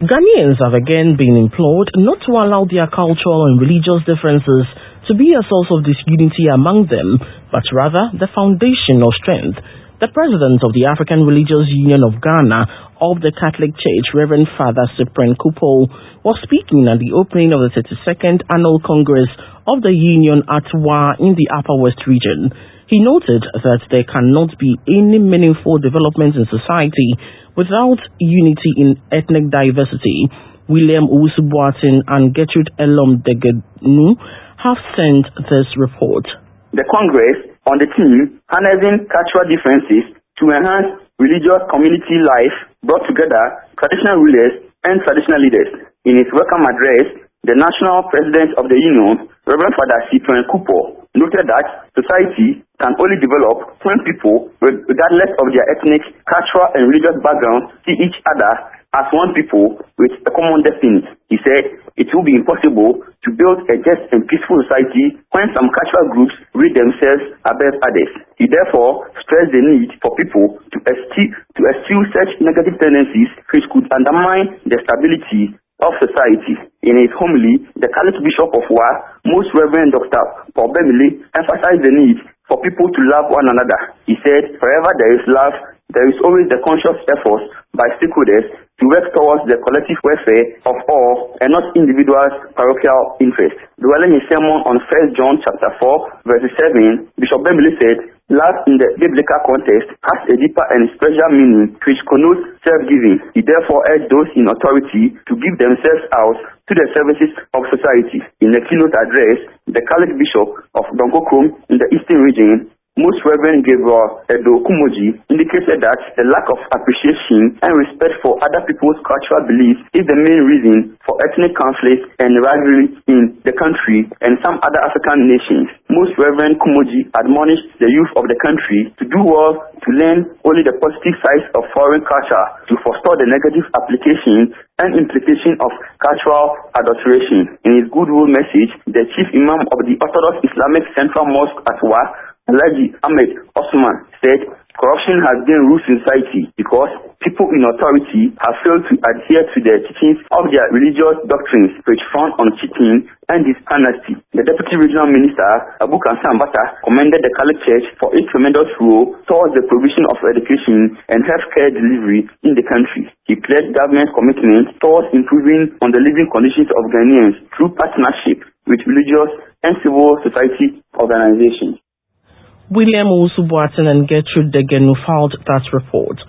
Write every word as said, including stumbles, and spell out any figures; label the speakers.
Speaker 1: Ghanaians have again been implored not to allow their cultural and religious differences to be a source of disunity among them, but rather the foundation of strength. The president of the African Religious Union of Ghana of the Catholic Church, Reverend Father Cyprian Kupo, was speaking at the opening of the thirty-second Annual Congress of the Union at Wa in the Upper West region. He noted that there cannot be any meaningful development in society without unity in ethnic diversity. William Owusu-Boateng and Gertrude Elom Degenu have sent this report.
Speaker 2: The Congress on the theme Harnessing Cultural Differences to Enhance Religious Community Life brought together traditional rulers and traditional leaders. In his welcome address, the national president of the Union, Reverend Father Cyprian Kupo, noted that society can only develop when people, regardless of their ethnic, cultural, and religious background, see each other as one people with a common destiny. He said it will be impossible to build a just and peaceful society when some cultural groups read themselves above others. He therefore stressed the need for people to eschew, to eschew such negative tendencies which could undermine the stability of society. In his homily, the Catholic Bishop of Wa, Most Reverend Doctor Paul Bemile, emphasized the need for people to love one another. He said, wherever there is love, there is always the conscious effort by stakeholders to work towards the collective welfare of all and not individuals' parochial interests. Dwelling his sermon on First John chapter four, verse seven, Bishop Bemile said, love in the biblical context has a deeper and special meaning which connotes self-giving. He therefore urged those in authority to give themselves out to the services of society. In a keynote address, the Catholic Bishop of Donkokrom in the Eastern region, Most Reverend Gabriel Edo Kumoji, indicated that the lack of appreciation and respect for other people's cultural beliefs is the main reason for ethnic conflict and rivalry in the country and some other African nations. Most Reverend Kumoji admonished the youth of the country to do well to learn only the positive sides of foreign culture to forestall the negative application and implication of cultural adulteration. In his goodwill message, the chief imam of the Orthodox Islamic Central Mosque at Wa, Alhaji Ahmed Osman, said corruption has been rooted in society because people in authority have failed to adhere to the teachings of their religious doctrines which frown on cheating and dishonesty. The Deputy Regional Minister, Abu Kansan Bata, commended the Catholic Church for its tremendous role towards the provision of education and healthcare delivery in the country. He pledged government's commitment towards improving on the living conditions of Ghanaians through partnership with religious and civil society organizations.
Speaker 1: William Owusu-Boateng and Gertrude Degenu filed that report.